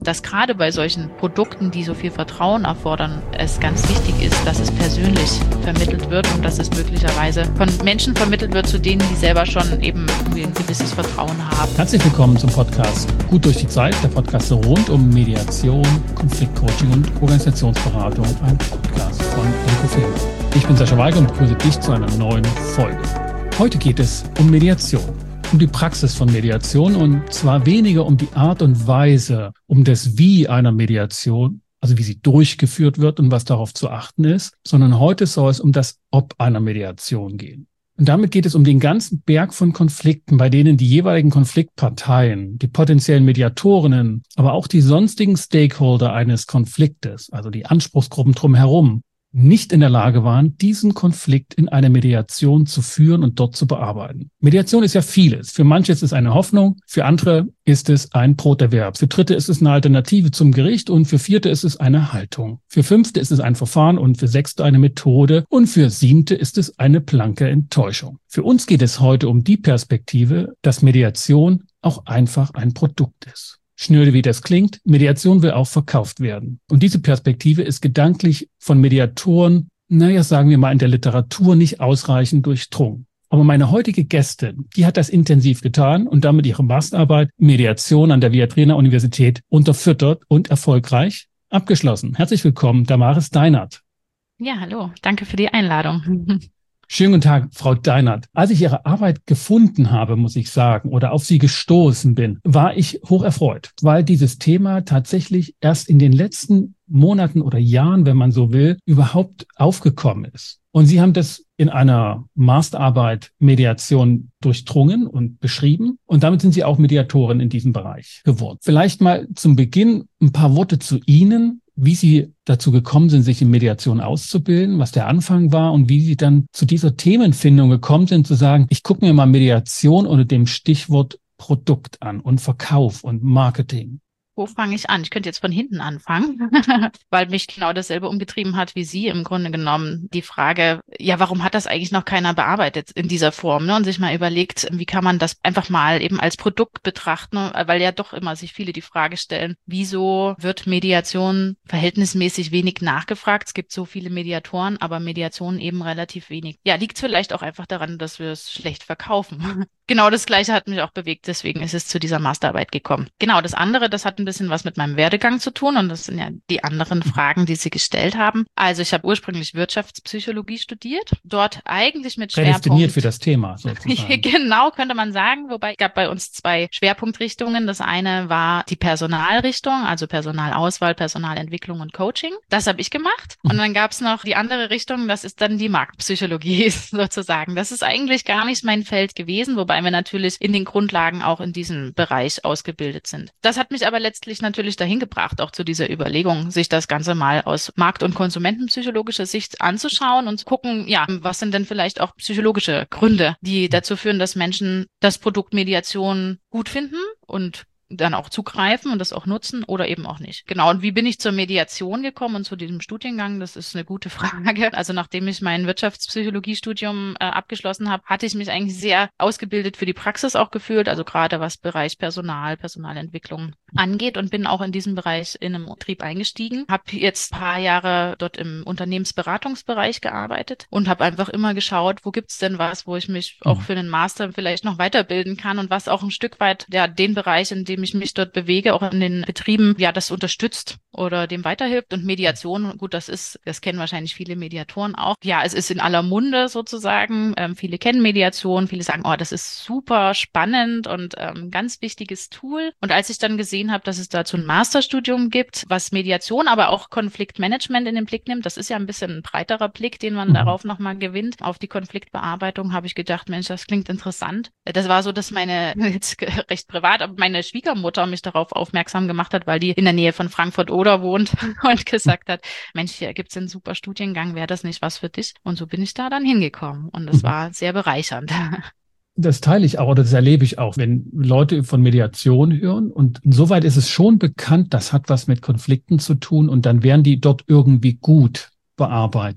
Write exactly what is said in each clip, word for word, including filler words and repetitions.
dass gerade bei solchen Produkten, die so viel Vertrauen erfordern, es ganz wichtig ist, dass es persönlich vermittelt wird und dass es möglicherweise von Menschen vermittelt wird, zu denen die selber schon eben ein gewisses Vertrauen haben. Herzlich willkommen zum Podcast Gut durch die Zeit, der Podcast rund um Mediation, Konfliktcoaching und Organisationsberatung, ein Podcast von Inkofema. Ich bin Sascha Weigel und begrüße dich zu einer neuen Folge. Heute geht es um Mediation, um die Praxis von Mediation und zwar weniger um die Art und Weise, um das Wie einer Mediation, also wie sie durchgeführt wird und was darauf zu achten ist, sondern heute soll es um das Ob einer Mediation gehen. Und damit geht es um den ganzen Berg von Konflikten, bei denen die jeweiligen Konfliktparteien, die potenziellen Mediatorinnen, aber auch die sonstigen Stakeholder eines Konfliktes, also die Anspruchsgruppen drumherum, nicht in der Lage waren, diesen Konflikt in eine Mediation zu führen und dort zu bearbeiten. Mediation ist ja vieles. Für manche ist es eine Hoffnung, für andere ist es ein Broterwerb, für Dritte ist es eine Alternative zum Gericht und für Vierte ist es eine Haltung. Für Fünfte ist es ein Verfahren und für Sechste eine Methode und für Siebte ist es eine blanke Enttäuschung. Für uns geht es heute um die Perspektive, dass Mediation auch einfach ein Produkt ist. Schnöde wie das klingt, Mediation will auch verkauft werden. Und diese Perspektive ist gedanklich von Mediatoren, naja, sagen wir mal in der Literatur, nicht ausreichend durchdrungen. Aber meine heutige Gästin, die hat das intensiv getan und damit ihre Masterarbeit Mediation an der Viadrina Universität unterfüttert und erfolgreich abgeschlossen. Herzlich willkommen, Damaris Deinert. Ja, hallo, danke für die Einladung. Schönen guten Tag, Frau Deinert. Als ich Ihre Arbeit gefunden habe, muss ich sagen, oder auf Sie gestoßen bin, war ich hoch erfreut, weil dieses Thema tatsächlich erst in den letzten Monaten oder Jahren, wenn man so will, überhaupt aufgekommen ist. Und Sie haben das in einer Masterarbeit Mediation durchdrungen und beschrieben. Und damit sind Sie auch Mediatorin in diesem Bereich geworden. Vielleicht mal zum Beginn ein paar Worte zu Ihnen, wie Sie dazu gekommen sind, sich in Mediation auszubilden, was der Anfang war und wie Sie dann zu dieser Themenfindung gekommen sind, zu sagen, ich gucke mir mal Mediation unter dem Stichwort Produkt an und Verkauf und Marketing. Wo fange ich an? Ich könnte jetzt von hinten anfangen, weil mich genau dasselbe umgetrieben hat wie Sie im Grunde genommen. Die Frage, ja, warum hat das eigentlich noch keiner bearbeitet in dieser Form? Ne? Und sich mal überlegt, wie kann man das einfach mal eben als Produkt betrachten? Weil ja doch immer sich viele die Frage stellen, wieso wird Mediation verhältnismäßig wenig nachgefragt? Es gibt so viele Mediatoren, aber Mediation eben relativ wenig. Ja, liegt es vielleicht auch einfach daran, dass wir es schlecht verkaufen. Genau das Gleiche hat mich auch bewegt, deswegen ist es zu dieser Masterarbeit gekommen. Genau, das andere, das hat ein bisschen was mit meinem Werdegang zu tun und das sind ja die anderen Fragen, die Sie gestellt haben. Also ich habe ursprünglich Wirtschaftspsychologie studiert, dort eigentlich mit Schwerpunkt... Prädestiniert für das Thema sozusagen. Genau, könnte man sagen, wobei es gab bei uns zwei Schwerpunktrichtungen. Das eine war die Personalrichtung, also Personalauswahl, Personalentwicklung und Coaching. Das habe ich gemacht und dann gab es noch die andere Richtung, das ist dann die Marktpsychologie sozusagen. Das ist eigentlich gar nicht mein Feld gewesen, wobei wir natürlich in den Grundlagen auch in diesem Bereich ausgebildet sind. Das hat mich aber letztlich natürlich dahin gebracht, auch zu dieser Überlegung, sich das Ganze mal aus markt- und konsumentenpsychologischer Sicht anzuschauen und zu gucken, ja, was sind denn vielleicht auch psychologische Gründe, die dazu führen, dass Menschen das Produkt Mediation gut finden und dann auch zugreifen und das auch nutzen oder eben auch nicht. Genau, und wie bin ich zur Mediation gekommen und zu diesem Studiengang? Das ist eine gute Frage. Also nachdem ich mein Wirtschaftspsychologiestudium äh, abgeschlossen habe, hatte ich mich eigentlich sehr ausgebildet für die Praxis auch gefühlt, also gerade was Bereich Personal, Personalentwicklung angeht und bin auch in diesem Bereich in einem Betrieb eingestiegen. Habe jetzt ein paar Jahre dort im Unternehmensberatungsbereich gearbeitet und habe einfach immer geschaut, wo gibt's denn was, wo ich mich auch für einen Master vielleicht noch weiterbilden kann und was auch ein Stück weit ja den Bereich, in dem ich mich dort bewege, auch in den Betrieben, ja, das unterstützt oder dem weiterhilft. Und Mediation, gut, das ist, das kennen wahrscheinlich viele Mediatoren auch. Ja, es ist in aller Munde sozusagen. Ähm, viele kennen Mediation, viele sagen, oh, das ist super spannend und ähm, ganz wichtiges Tool. Und als ich dann gesehen habe, dass es dazu ein Masterstudium gibt, was Mediation, aber auch Konfliktmanagement in den Blick nimmt, das ist ja ein bisschen ein breiterer Blick, den man mhm. darauf nochmal gewinnt. Auf die Konfliktbearbeitung habe ich gedacht, Mensch, das klingt interessant. Das war so, dass meine, jetzt recht privat, aber meine Schwiegermutter Mutter mich darauf aufmerksam gemacht hat, weil die in der Nähe von Frankfurt-Oder wohnt und gesagt hat, Mensch, hier gibt's einen super Studiengang, wäre das nicht was für dich? Und so bin ich da dann hingekommen und das war sehr bereichernd. Das teile ich auch oder das erlebe ich auch, wenn Leute von Mediation hören und insoweit ist es schon bekannt, das hat was mit Konflikten zu tun und dann werden die dort irgendwie gut bearbeitet.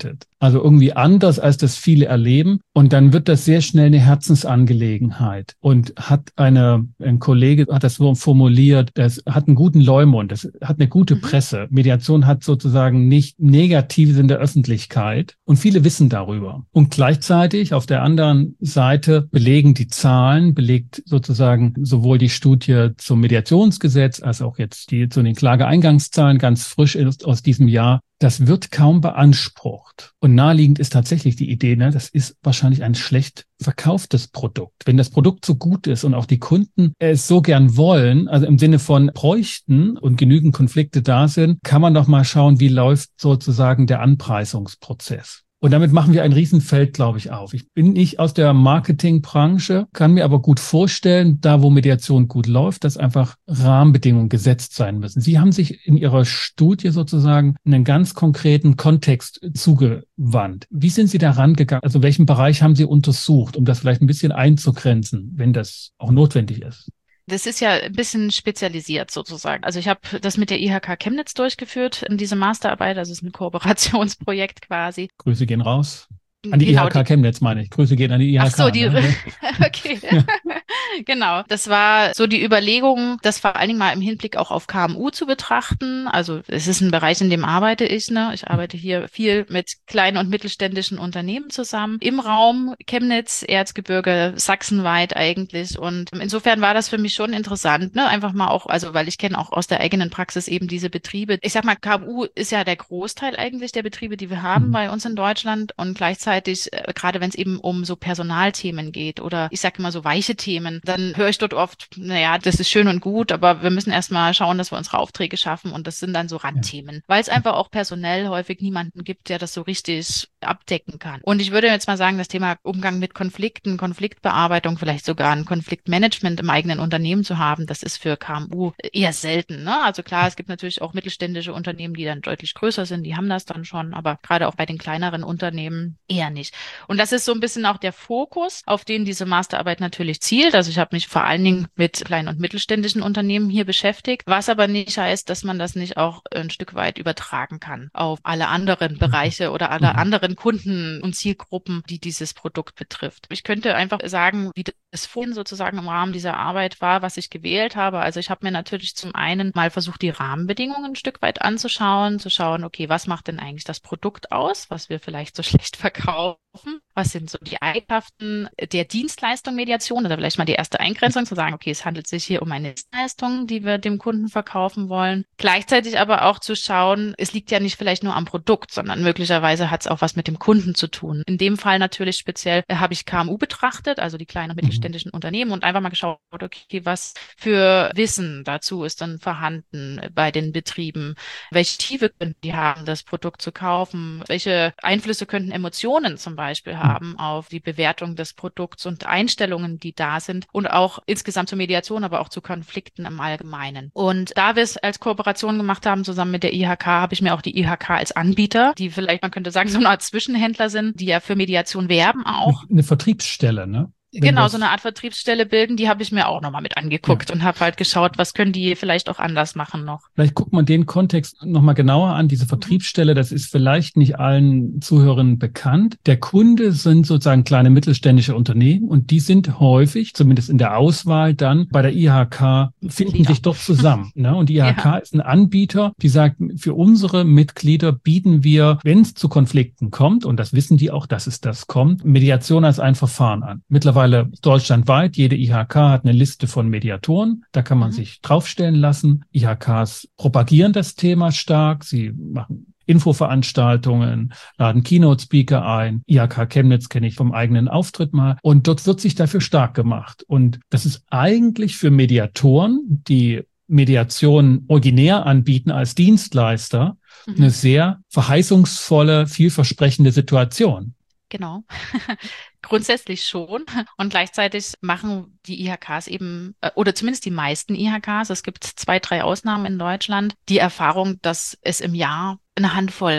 Also irgendwie anders, als das viele erleben. Und dann wird das sehr schnell eine Herzensangelegenheit und hat eine, ein Kollege hat das so formuliert, das hat einen guten Leumund, das hat eine gute Presse. Mediation hat sozusagen nicht Negatives in der Öffentlichkeit und viele wissen darüber. Und gleichzeitig auf der anderen Seite belegen die Zahlen, belegt sozusagen sowohl die Studie zum Mediationsgesetz als auch jetzt die zu den Klageeingangszahlen ganz frisch ist aus diesem Jahr. Das wird kaum beansprucht. Und naheliegend ist tatsächlich die Idee, ne, das ist wahrscheinlich ein schlecht verkauftes Produkt. Wenn das Produkt so gut ist und auch die Kunden es so gern wollen, also im Sinne von bräuchten und genügend Konflikte da sind, kann man doch mal schauen, wie läuft sozusagen der Anpreisungsprozess. Und damit machen wir ein Riesenfeld, glaube ich, auf. Ich bin nicht aus der Marketingbranche, kann mir aber gut vorstellen, da wo Mediation gut läuft, dass einfach Rahmenbedingungen gesetzt sein müssen. Sie haben sich in Ihrer Studie sozusagen einen ganz konkreten Kontext zugewandt. Wie sind Sie da rangegangen? Also welchen Bereich haben Sie untersucht, um das vielleicht ein bisschen einzugrenzen, wenn das auch notwendig ist? Das ist ja ein bisschen spezialisiert sozusagen. Also ich habe das mit der I H K Chemnitz durchgeführt, diese Masterarbeit, also es ist ein Kooperationsprojekt quasi. Grüße gehen raus. An die Genau, I H K die, Chemnitz meine ich. Grüße gehen an die I H K. ach so, die, ne? okay. Ja. Genau. Das war so die Überlegung, das vor allen Dingen mal im Hinblick auch auf K M U zu betrachten. Also es ist ein Bereich, in dem arbeite ich, ne? Ich arbeite hier viel mit kleinen und mittelständischen Unternehmen zusammen. Im Raum Chemnitz, Erzgebirge, sachsenweit eigentlich. Und insofern war das für mich schon interessant, ne? Einfach mal auch, also weil ich kenne auch aus der eigenen Praxis eben diese Betriebe. Ich sag mal, K M U ist ja der Großteil eigentlich der Betriebe, die wir haben mhm. bei uns in Deutschland. Und gleichzeitig, äh, gerade wenn es eben um so Personalthemen geht oder ich sage immer so weiche Themen, dann höre ich dort oft, naja, das ist schön und gut, aber wir müssen erstmal schauen, dass wir unsere Aufträge schaffen und das sind dann so Randthemen, weil es einfach auch personell häufig niemanden gibt, der das so richtig abdecken kann. Und ich würde jetzt mal sagen, das Thema Umgang mit Konflikten, Konfliktbearbeitung, vielleicht sogar ein Konfliktmanagement im eigenen Unternehmen zu haben, das ist für K M U eher selten, ne? Also klar, es gibt natürlich auch mittelständische Unternehmen, die dann deutlich größer sind, die haben das dann schon, aber gerade auch bei den kleineren Unternehmen eher nicht. Und das ist so ein bisschen auch der Fokus, auf den diese Masterarbeit natürlich zielt. Also ich habe mich vor allen Dingen mit kleinen und mittelständischen Unternehmen hier beschäftigt, was aber nicht heißt, dass man das nicht auch ein Stück weit übertragen kann auf alle anderen Bereiche oder alle anderen Kunden und Zielgruppen, die dieses Produkt betrifft. Ich könnte einfach sagen, wie das vorhin sozusagen im Rahmen dieser Arbeit war, was ich gewählt habe. Also ich habe mir natürlich zum einen mal versucht, die Rahmenbedingungen ein Stück weit anzuschauen, zu schauen, okay, was macht denn eigentlich das Produkt aus, was wir vielleicht so schlecht verkaufen? Was sind so die Eigenschaften der Dienstleistung Mediation? Oder vielleicht mal die erste Eingrenzung, zu sagen, okay, es handelt sich hier um eine Dienstleistung, die wir dem Kunden verkaufen wollen. Gleichzeitig aber auch zu schauen, es liegt ja nicht vielleicht nur am Produkt, sondern möglicherweise hat es auch was mit dem Kunden zu tun. In dem Fall natürlich speziell äh, habe ich K M U betrachtet, also die kleinen und mittelständischen mhm. Unternehmen und einfach mal geschaut, okay, was für Wissen dazu ist dann vorhanden bei den Betrieben? Welche Tiefe könnten die haben, das Produkt zu kaufen? Welche Einflüsse könnten Emotionen zum Beispiel haben auf die Bewertung des Produkts und Einstellungen, die da sind und auch insgesamt zur Mediation, aber auch zu Konflikten im Allgemeinen. Und da wir es als Kooperation gemacht haben, zusammen mit der I H K, habe ich mir auch die I H K als Anbieter, die vielleicht, man könnte sagen, so eine Art Zwischenhändler sind, die ja für Mediation werben auch. Eine Vertriebsstelle, ne? Wenn Genau, so eine Art Vertriebsstelle bilden, die habe ich mir auch nochmal mit angeguckt ja. und habe halt geschaut, was können die vielleicht auch anders machen noch. Vielleicht guckt man den Kontext nochmal genauer an. Diese Vertriebsstelle, das ist vielleicht nicht allen Zuhörern bekannt. Der Kunde sind sozusagen kleine mittelständische Unternehmen und die sind häufig, zumindest in der Auswahl dann, bei der I H K, finden Mitglieder. sich doch zusammen. Ne? Und die I H K ja. ist ein Anbieter, die sagt, für unsere Mitglieder bieten wir, wenn es zu Konflikten kommt, und das wissen die auch, dass es das kommt, Mediation als ein Verfahren an. Mittlerweile deutschlandweit, jede I H K hat eine Liste von Mediatoren, da kann man mhm. sich draufstellen lassen. I H Ks propagieren das Thema stark, sie machen Infoveranstaltungen, laden Keynote-Speaker ein. I H K Chemnitz kenne ich vom eigenen Auftritt mal. Und dort wird sich dafür stark gemacht. Und das ist eigentlich für Mediatoren, die Mediation originär anbieten als Dienstleister, mhm. eine sehr verheißungsvolle, vielversprechende Situation. Genau. Grundsätzlich schon. Und gleichzeitig machen die I H Ks eben, oder zumindest die meisten I H Ks, es gibt zwei, drei Ausnahmen in Deutschland, die Erfahrung, dass es im Jahr eine Handvoll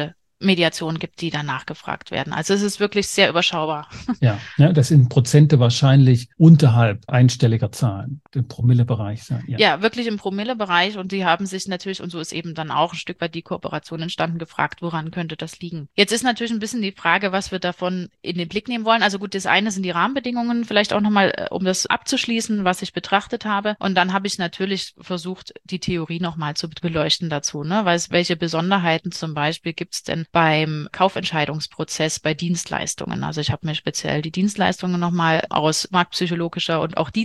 Mediationen gibt, die danach gefragt werden. Also es ist wirklich sehr überschaubar. Ja, ja, das sind Prozente wahrscheinlich unterhalb einstelliger Zahlen, im Promillebereich sein. Ja. ja, wirklich im Promillebereich und die haben sich natürlich, und so ist eben dann auch ein Stück weit die Kooperation entstanden, gefragt, woran könnte das liegen. Jetzt ist natürlich ein bisschen die Frage, was wir davon in den Blick nehmen wollen. Also gut, das eine sind die Rahmenbedingungen, vielleicht auch nochmal, um das abzuschließen, was ich betrachtet habe. Und dann habe ich natürlich versucht, die Theorie nochmal zu beleuchten dazu, ne? Weil welche Besonderheiten zum Beispiel gibt es denn beim Kaufentscheidungsprozess bei Dienstleistungen? Also ich habe mir speziell die Dienstleistungen nochmal aus marktpsychologischer und auch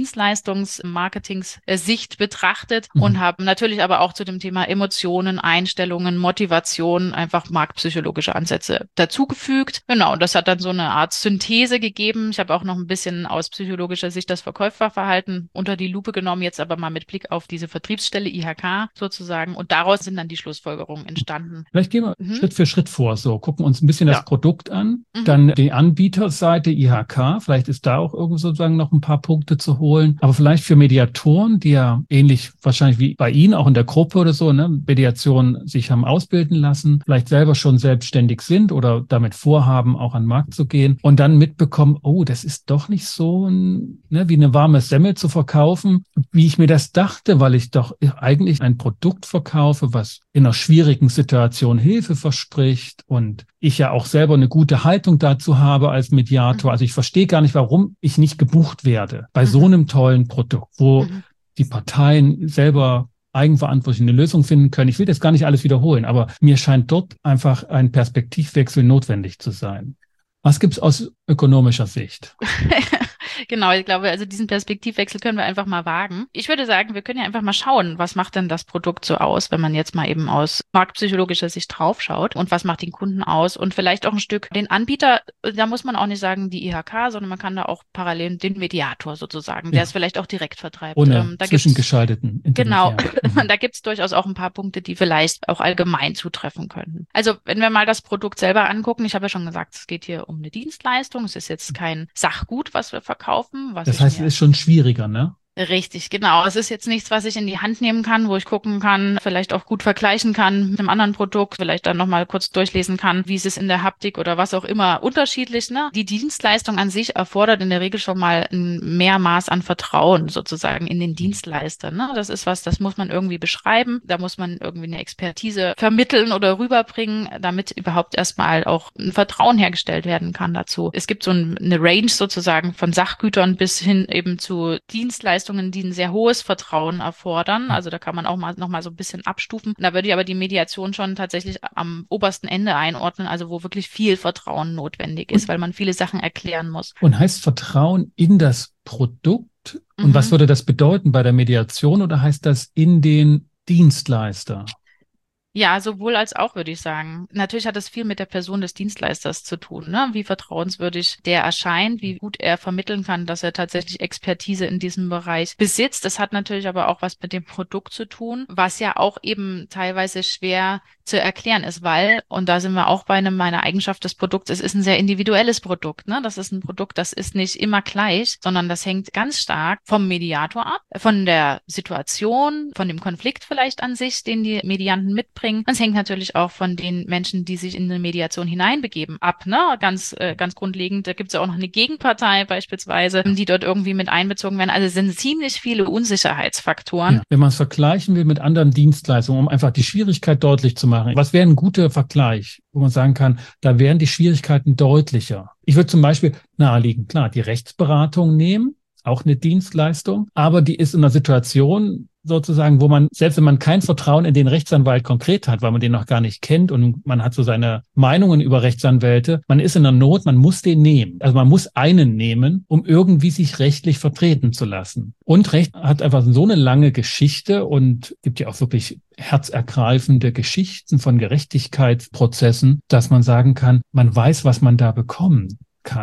Dienstleistungs-Marketings-Sicht betrachtet mhm. und habe natürlich aber auch zu dem Thema Emotionen, Einstellungen, Motivation einfach marktpsychologische Ansätze dazugefügt. Genau, und das hat dann so eine Art Synthese gegeben. Ich habe auch noch ein bisschen aus psychologischer Sicht das Verkäuferverhalten unter die Lupe genommen, jetzt aber mal mit Blick auf diese Vertriebsstelle I H K sozusagen. Und daraus sind dann die Schlussfolgerungen entstanden. Vielleicht gehen wir mhm. Schritt für Schritt vor. So, gucken uns ein bisschen ja. das Produkt an, mhm. dann die Anbieterseite I H K. Vielleicht ist da auch irgendwo sozusagen noch ein paar Punkte zu holen. Aber vielleicht für Mediatoren, die ja ähnlich wahrscheinlich wie bei Ihnen auch in der Gruppe oder so, ne, Mediation sich haben ausbilden lassen, vielleicht selber schon selbstständig sind oder damit vorhaben, auch an den Markt zu gehen und dann mitbekommen, oh, das ist doch nicht so ein, ne, wie eine warme Semmel zu verkaufen, wie ich mir das dachte, weil ich doch eigentlich ein Produkt verkaufe, was in einer schwierigen Situation Hilfe verspricht und ich ja auch selber eine gute Haltung dazu habe als Mediator. Also ich verstehe gar nicht, warum ich nicht gebucht werde bei so einem tollen Produkt, wo mhm. die Parteien selber eigenverantwortlich eine Lösung finden können. Ich will das gar nicht alles wiederholen, aber mir scheint dort einfach ein Perspektivwechsel notwendig zu sein. Was gibt's aus ökonomischer Sicht? Genau, ich glaube, also diesen Perspektivwechsel können wir einfach mal wagen. Ich würde sagen, wir können ja einfach mal schauen, was macht denn das Produkt so aus, wenn man jetzt mal eben aus marktpsychologischer Sicht draufschaut und was macht den Kunden aus und vielleicht auch ein Stück den Anbieter, da muss man auch nicht sagen die I H K, sondern man kann da auch parallel den Mediator sozusagen, der ja. es vielleicht auch direkt vertreibt. Ohne ähm, da zwischengeschalteten Genau, mhm. da gibt es durchaus auch ein paar Punkte, die vielleicht auch allgemein zutreffen könnten. Also wenn wir mal das Produkt selber angucken, ich habe ja schon gesagt, es geht hier um eine Dienstleistung, es ist jetzt kein Sachgut, was wir verkaufen. Was das heißt, es ist schon schwieriger, ne? Richtig, genau. Es ist jetzt nichts, was ich in die Hand nehmen kann, wo ich gucken kann, vielleicht auch gut vergleichen kann mit einem anderen Produkt, vielleicht dann nochmal kurz durchlesen kann, wie ist es in der Haptik oder was auch immer unterschiedlich. Ne? Die Dienstleistung an sich erfordert in der Regel schon mal ein Mehrmaß an Vertrauen sozusagen in den Dienstleister. Ne? Das ist was, das muss man irgendwie beschreiben. Da muss man irgendwie eine Expertise vermitteln oder rüberbringen, damit überhaupt erstmal auch ein Vertrauen hergestellt werden kann dazu. Es gibt so eine Range sozusagen von Sachgütern bis hin eben zu Dienstleistungen, die ein sehr hohes Vertrauen erfordern. Also da kann man auch mal noch mal so ein bisschen abstufen. Da würde ich aber die Mediation schon tatsächlich am obersten Ende einordnen, also wo wirklich viel Vertrauen notwendig ist, weil man viele Sachen erklären muss. Und heißt Vertrauen in das Produkt? Und mhm. was würde das bedeuten bei der Mediation oder heißt das in den Dienstleister? Ja, sowohl als auch, würde ich sagen. Natürlich hat es viel mit der Person des Dienstleisters zu tun, ne? Wie vertrauenswürdig der erscheint, wie gut er vermitteln kann, dass er tatsächlich Expertise in diesem Bereich besitzt. Das hat natürlich aber auch was mit dem Produkt zu tun, was ja auch eben teilweise schwer zu erklären ist, weil, und da sind wir auch bei einem, meiner Eigenschaft des Produkts, es ist ein sehr individuelles Produkt, ne? Das ist ein Produkt, das ist nicht immer gleich, sondern das hängt ganz stark vom Mediator ab, von der Situation, von dem Konflikt vielleicht an sich, den die Medianten mitbringen. Es hängt natürlich auch von den Menschen, die sich in eine Mediation hineinbegeben, ab, ne? Ganz, äh, ganz grundlegend. Da gibt es ja auch noch eine Gegenpartei beispielsweise, die dort irgendwie mit einbezogen werden. Also es sind ziemlich viele Unsicherheitsfaktoren. Ja, wenn man es vergleichen will mit anderen Dienstleistungen, um einfach die Schwierigkeit deutlich zu machen. Was wäre ein guter Vergleich, wo man sagen kann, da wären die Schwierigkeiten deutlicher? Ich würde zum Beispiel naheliegen, klar, die Rechtsberatung nehmen, auch eine Dienstleistung, aber die ist in einer Situation sozusagen, wo man, selbst wenn man kein Vertrauen in den Rechtsanwalt konkret hat, weil man den noch gar nicht kennt und man hat so seine Meinungen über Rechtsanwälte, man ist in der Not, man muss den nehmen. Also man muss einen nehmen, um irgendwie sich rechtlich vertreten zu lassen. Und Recht hat einfach so eine lange Geschichte und gibt ja auch wirklich herzergreifende Geschichten von Gerechtigkeitsprozessen, dass man sagen kann, man weiß, was man da bekommen kann.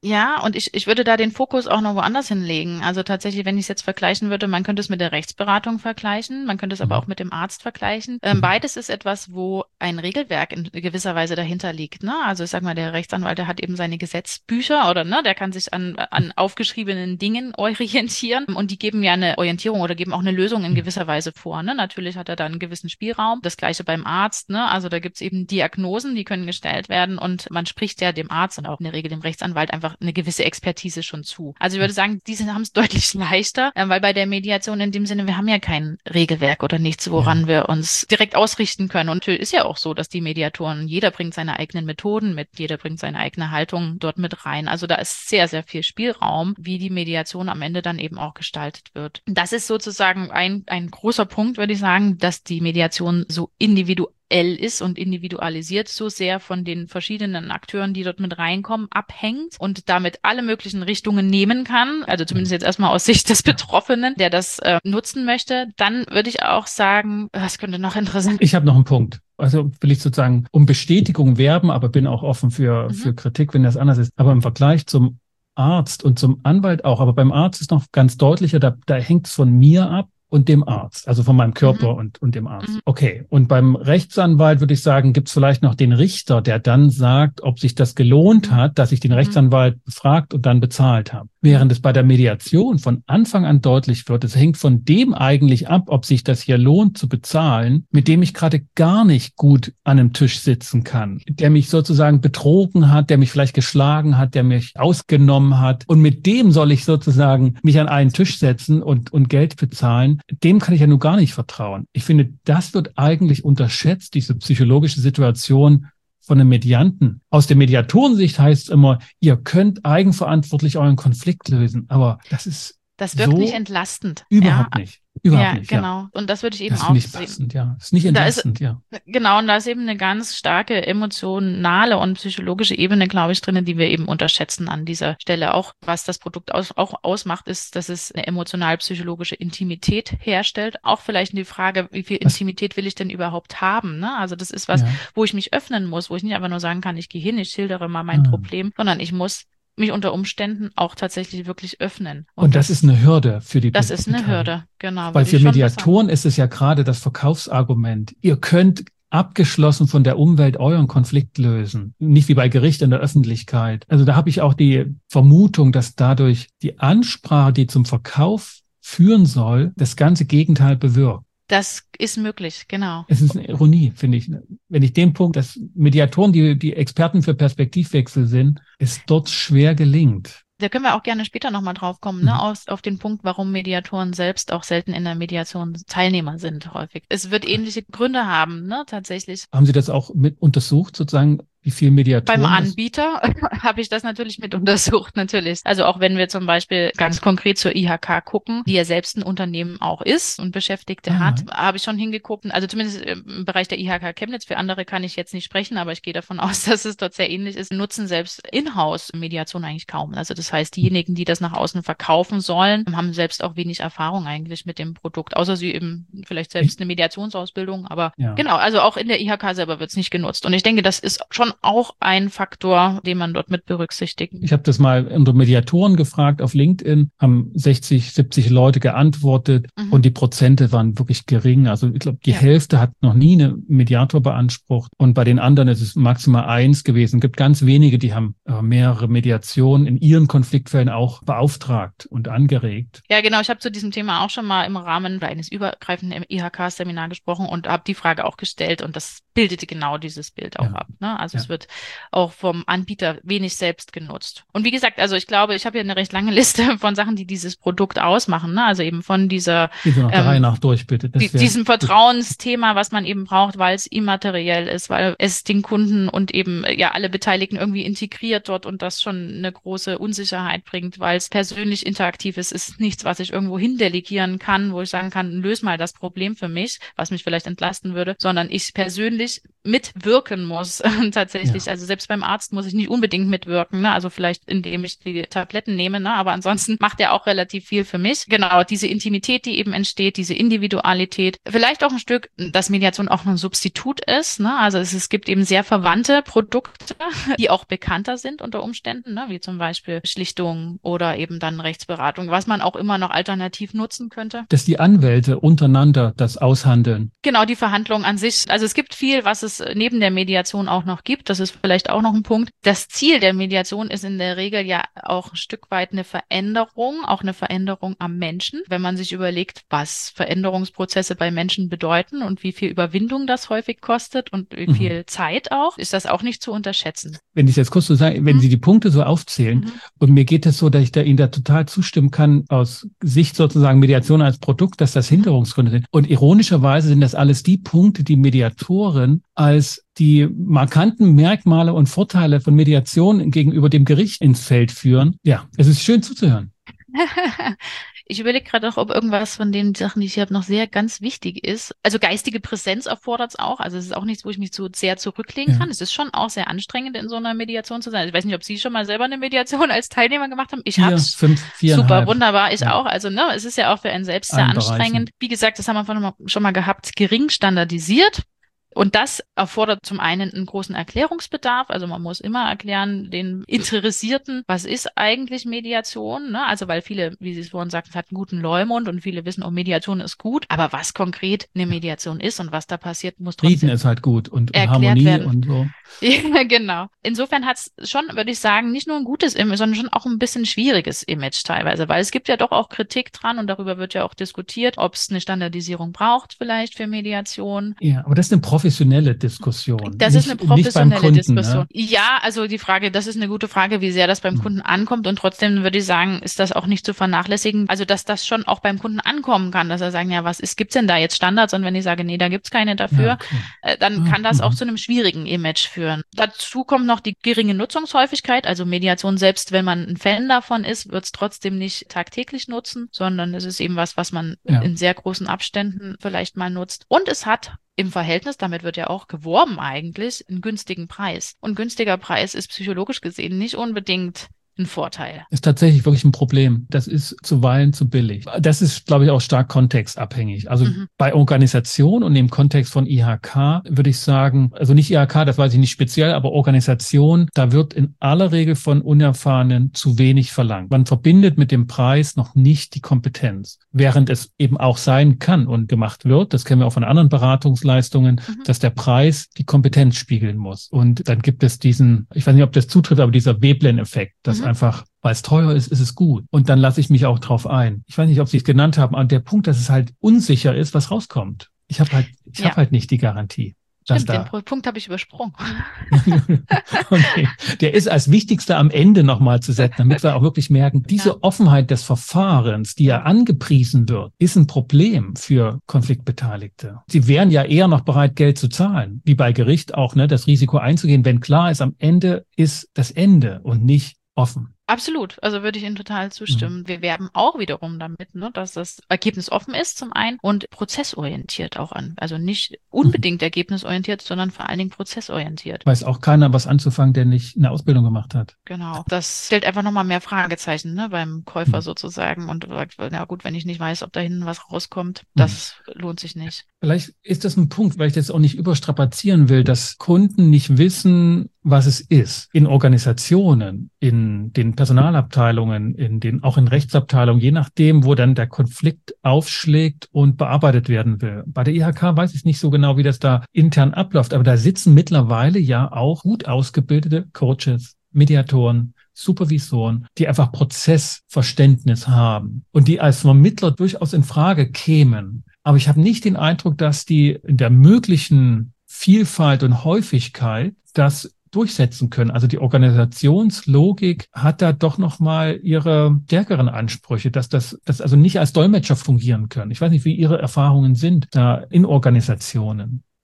Ja, und ich, ich würde da den Fokus auch noch woanders hinlegen. Also tatsächlich, wenn ich es jetzt vergleichen würde, man könnte es mit der Rechtsberatung vergleichen, man könnte es aber Mhm. auch mit dem Arzt vergleichen. Ähm, beides ist etwas, wo ein Regelwerk in gewisser Weise dahinter liegt, ne? Also ich sag mal, der Rechtsanwalt, der hat eben seine Gesetzbücher oder ne, der kann sich an, an aufgeschriebenen Dingen orientieren und die geben ja eine Orientierung oder geben auch eine Lösung in gewisser Weise vor, ne? Natürlich hat er da einen gewissen Spielraum. Das Gleiche beim Arzt, ne? Also da gibt's eben Diagnosen, die können gestellt werden und man spricht ja dem Arzt und auch in der Regel dem Rechtsanwalt einfach eine gewisse Expertise schon zu. Also ich würde sagen, diese haben es deutlich leichter, äh, weil bei der Mediation in dem Sinne, wir haben ja kein Regelwerk oder nichts, woran Ja. wir uns direkt ausrichten können. Und ist ja auch so, dass die Mediatoren, jeder bringt seine eigenen Methoden mit, jeder bringt seine eigene Haltung dort mit rein. Also da ist sehr, sehr viel Spielraum, wie die Mediation am Ende dann eben auch gestaltet wird. Das ist sozusagen ein, ein großer Punkt, würde ich sagen, dass die Mediation so individuell ist und individualisiert so sehr von den verschiedenen Akteuren, die dort mit reinkommen, abhängt und damit alle möglichen Richtungen nehmen kann. Also zumindest jetzt erstmal aus Sicht des Betroffenen, der das äh, nutzen möchte. Dann würde ich auch sagen, was könnte noch interessant. Ich habe noch einen Punkt. Also will ich sozusagen um Bestätigung werben, aber bin auch offen für, Mhm. für Kritik, wenn das anders ist. Aber im Vergleich zum Arzt und zum Anwalt auch, aber beim Arzt ist noch ganz deutlicher, da, da hängt es von mir ab und dem Arzt, also von meinem Körper Mhm. und, und dem Arzt. Mhm. Okay, und beim Rechtsanwalt würde ich sagen, gibt es vielleicht noch den Richter, der dann sagt, ob sich das gelohnt hat, dass ich den Mhm. Rechtsanwalt befragt und dann bezahlt habe. Während es bei der Mediation von Anfang an deutlich wird, es hängt von dem eigentlich ab, ob sich das hier lohnt zu bezahlen, mit dem ich gerade gar nicht gut an einem Tisch sitzen kann, der mich sozusagen betrogen hat, der mich vielleicht geschlagen hat, der mich ausgenommen hat. Und mit dem soll ich sozusagen mich an einen Tisch setzen und, und Geld bezahlen. Dem kann ich ja nun gar nicht vertrauen. Ich finde, das wird eigentlich unterschätzt, diese psychologische Situation von einem Medianten. Aus der Mediatorensicht heißt es immer, ihr könnt eigenverantwortlich euren Konflikt lösen. Aber das ist Das wirkt so nicht entlastend. überhaupt Ja, nicht. Überhaupt ja, nicht, genau. ja. Und das würde ich eben Das auch finde ich sehen. passend, ja. Ist nicht Da ist, entlastend, ja. genau, und da ist eben eine ganz starke emotionale und psychologische Ebene, glaube ich, drin, die wir eben unterschätzen an dieser Stelle. Auch was das Produkt aus, auch ausmacht, ist, dass es eine emotional-psychologische Intimität herstellt. Auch vielleicht die Frage, wie viel Was, Intimität will ich denn überhaupt haben? Ne? Also das ist was, ja. wo ich mich öffnen muss, wo ich nicht einfach nur sagen kann, ich gehe hin, ich schildere mal mein Ah. Problem, sondern ich muss mich unter Umständen auch tatsächlich wirklich öffnen. Und das ist eine Hürde für die Das ist eine Beteiligten. Hürde, genau. Weil würde für ich schon sagen. Mediatoren ist es ja gerade das Verkaufsargument. Ihr könnt abgeschlossen von der Umwelt euren Konflikt lösen. Nicht wie bei Gericht in der Öffentlichkeit. Also da habe ich auch die Vermutung, dass dadurch die Ansprache, die zum Verkauf führen soll, das ganze Gegenteil bewirkt. Das ist möglich, genau. Es ist eine Ironie, finde ich. Wenn ich den Punkt, dass Mediatoren, die, die Experten für Perspektivwechsel sind, es dort schwer gelingt. Da können wir auch gerne später nochmal drauf kommen, Mhm. ne, aus, auf den Punkt, warum Mediatoren selbst auch selten in der Mediation Teilnehmer sind, häufig. Es wird ähnliche Gründe haben, ne, tatsächlich. Haben Sie das auch mit untersucht, sozusagen, wie viel Mediatoren? Beim das- Anbieter habe ich das natürlich mit untersucht, natürlich. Also auch wenn wir zum Beispiel ganz konkret zur I H K gucken, die ja selbst ein Unternehmen auch ist und Beschäftigte Ah. hat, habe ich schon hingeguckt. Also zumindest im Bereich der I H K Chemnitz, für andere kann ich jetzt nicht sprechen, aber ich gehe davon aus, dass es dort sehr ähnlich ist, nutzen selbst Inhouse-Mediation eigentlich kaum. Also das heißt, diejenigen, die das nach außen verkaufen sollen, haben selbst auch wenig Erfahrung eigentlich mit dem Produkt, außer sie eben vielleicht selbst eine Mediationsausbildung. Aber Ja. genau, also auch in der I H K selber wird es nicht genutzt. Und ich denke, das ist schon auch ein Faktor, den man dort mit berücksichtigt. Ich habe das mal unter Mediatoren gefragt auf LinkedIn, haben sechzig, siebzig Leute geantwortet Mhm. und die Prozente waren wirklich gering. Also ich glaube, die Ja. Hälfte hat noch nie einen Mediator beansprucht und bei den anderen ist es maximal eins gewesen. Es gibt ganz wenige, die haben äh, mehrere Mediationen in ihren Konfliktfällen auch beauftragt und angeregt. Ja, genau. Ich habe zu diesem Thema auch schon mal im Rahmen eines übergreifenden I H K-Seminar gesprochen und habe die Frage auch gestellt und das bildete genau dieses Bild auch Ja. ab. Ne? Also Ja. es wird auch vom Anbieter wenig selbst genutzt. Und wie gesagt, also ich glaube, ich habe hier eine recht lange Liste von Sachen, die dieses Produkt ausmachen. Ne? Also eben von dieser Gehen Sie noch der Ähm, Reihe nach durch, bitte. Das die, wär- diesem Vertrauensthema, was man eben braucht, weil es immateriell ist, weil es den Kunden und eben ja alle Beteiligten irgendwie integriert dort und das schon eine große Unsicherheit bringt, weil es persönlich interaktiv ist, ist nichts, was ich irgendwo hindelegieren kann, wo ich sagen kann, löse mal das Problem für mich, was mich vielleicht entlasten würde, sondern ich persönlich mitwirken muss tatsächlich. Ja. Also selbst beim Arzt muss ich nicht unbedingt mitwirken, ne? Also vielleicht indem ich die Tabletten nehme, ne? Aber ansonsten macht er auch relativ viel für mich. Genau, diese Intimität, die eben entsteht, diese Individualität. Vielleicht auch ein Stück, dass Mediation auch ein Substitut ist, ne? Also es, es gibt eben sehr verwandte Produkte, die auch bekannter sind unter Umständen, ne? Wie zum Beispiel Schlichtung oder eben dann Rechtsberatung, was man auch immer noch alternativ nutzen könnte. Dass die Anwälte untereinander das aushandeln. Genau, die Verhandlung an sich. Also es gibt viel, was es neben der Mediation auch noch gibt. Das ist vielleicht auch noch ein Punkt. Das Ziel der Mediation ist in der Regel ja auch ein Stück weit eine Veränderung, auch eine Veränderung am Menschen. Wenn man sich überlegt, was Veränderungsprozesse bei Menschen bedeuten und wie viel Überwindung das häufig kostet und wie viel mhm. Zeit auch, ist das auch nicht zu unterschätzen. Wenn ich jetzt kurz so sage, wenn mhm. Sie die Punkte so aufzählen, mhm. und mir geht es so, dass ich da Ihnen da total zustimmen kann, aus Sicht sozusagen Mediation als Produkt, dass das Hinderungsgründe sind. Und ironischerweise sind das alles die Punkte, die Mediatoren als die markanten Merkmale und Vorteile von Mediation gegenüber dem Gericht ins Feld führen. Ja, es ist schön zuzuhören. Ich überlege gerade auch, ob irgendwas von den Sachen, die ich habe, noch sehr ganz wichtig ist. Also geistige Präsenz erfordert es auch. Also es ist auch nichts, wo ich mich so sehr zurücklegen ja. kann. Es ist schon auch sehr anstrengend, in so einer Mediation zu sein. Ich weiß nicht, ob Sie schon mal selber eine Mediation als Teilnehmer gemacht haben. Ich habe es. Super, wunderbar. Ich ja. auch. Also ne, es ist ja auch für einen selbst sehr Allen anstrengend. Bereichen. Wie gesagt, das haben wir schon mal gehabt, gering standardisiert. Und das erfordert zum einen einen großen Erklärungsbedarf. Also man muss immer erklären den Interessierten, was ist eigentlich Mediation? Ne? Also weil viele, wie Sie es vorhin sagten, hat einen guten Leumund und viele wissen, oh, Mediation ist gut. Aber was konkret eine Mediation ist und was da passiert, muss trotzdem Frieden ist halt gut und, und erklärt Harmonie werden. Und so. Ja, genau. Insofern hat es schon, würde ich sagen, nicht nur ein gutes Image, sondern schon auch ein bisschen schwieriges Image teilweise, weil es gibt ja doch auch Kritik dran und darüber wird ja auch diskutiert, ob es eine Standardisierung braucht vielleicht für Mediation. Ja, aber das ist eine professionelle Diskussion. Das nicht, ist eine professionelle Kunden, Diskussion. Ne? Ja, also die Frage, das ist eine gute Frage, wie sehr das beim hm. Kunden ankommt und trotzdem würde ich sagen, ist das auch nicht zu vernachlässigen. Also dass das schon auch beim Kunden ankommen kann, dass er sagen, ja, was ist, gibt's denn da jetzt Standards? Und wenn ich sage, nee, da gibt's keine dafür, ja, okay. äh, dann kann das auch zu einem schwierigen Image führen. Dazu kommt noch die geringe Nutzungshäufigkeit, also Mediation, selbst wenn man ein Fan davon ist, wird es trotzdem nicht tagtäglich nutzen, sondern es ist eben was, was man ja. in sehr großen Abständen vielleicht mal nutzt. Und es hat im Verhältnis, damit wird ja auch geworben eigentlich, einen günstigen Preis. Und günstiger Preis ist psychologisch gesehen nicht unbedingt ein Vorteil. Ist tatsächlich wirklich ein Problem. Das ist zuweilen zu billig. Das ist, glaube ich, auch stark kontextabhängig. Also mhm. bei Organisation und im Kontext von I H K würde ich sagen, also nicht I H K, das weiß ich nicht speziell, aber Organisation, da wird in aller Regel von Unerfahrenen zu wenig verlangt. Man verbindet mit dem Preis noch nicht die Kompetenz, während es eben auch sein kann und gemacht wird, das kennen wir auch von anderen Beratungsleistungen, mhm. dass der Preis die Kompetenz spiegeln muss. Und dann gibt es diesen, ich weiß nicht, ob das zutrifft, aber dieser Veblen-Effekt, dass mhm. einfach, weil es teuer ist, ist es gut. Und dann lasse ich mich auch drauf ein. Ich weiß nicht, ob Sie es genannt haben, aber der Punkt, dass es halt unsicher ist, was rauskommt. Ich habe halt, ich ja. habe halt nicht die Garantie. Stimmt, da den Punkt habe ich übersprungen. Okay. Der ist als wichtigster am Ende nochmal zu setzen, damit wir auch wirklich merken, diese ja. Offenheit des Verfahrens, die ja angepriesen wird, ist ein Problem für Konfliktbeteiligte. Sie wären ja eher noch bereit, Geld zu zahlen, wie bei Gericht auch, ne, das Risiko einzugehen, wenn klar ist, am Ende ist das Ende und nicht offen. Absolut, also würde ich Ihnen total zustimmen. Mhm. Wir werben auch wiederum damit, ne, dass das Ergebnis offen ist zum einen und prozessorientiert auch an. Also nicht unbedingt mhm. ergebnisorientiert, sondern vor allen Dingen prozessorientiert. Weiß auch keiner, was anzufangen, der nicht eine Ausbildung gemacht hat. Genau, das stellt einfach nochmal mehr Fragezeichen, ne, beim Käufer mhm. sozusagen und sagt, na gut, wenn ich nicht weiß, ob da hinten was rauskommt, das mhm. lohnt sich nicht. Vielleicht ist das ein Punkt, weil ich das auch nicht überstrapazieren will, dass Kunden nicht wissen, was es ist. In Organisationen, in den Personalabteilungen, in den, auch in Rechtsabteilungen, je nachdem, wo dann der Konflikt aufschlägt und bearbeitet werden will. Bei der I H K weiß ich nicht so genau, wie das da intern abläuft, aber da sitzen mittlerweile ja auch gut ausgebildete Coaches, Mediatoren, Supervisoren, die einfach Prozessverständnis haben und die als Vermittler durchaus in Frage kämen. Aber ich habe nicht den Eindruck, dass die in der möglichen Vielfalt und Häufigkeit das durchsetzen können. Also die Organisationslogik hat da doch nochmal ihre stärkeren Ansprüche, dass das dass also nicht als Dolmetscher fungieren können. Ich weiß nicht, wie Ihre Erfahrungen sind da in Organisationen.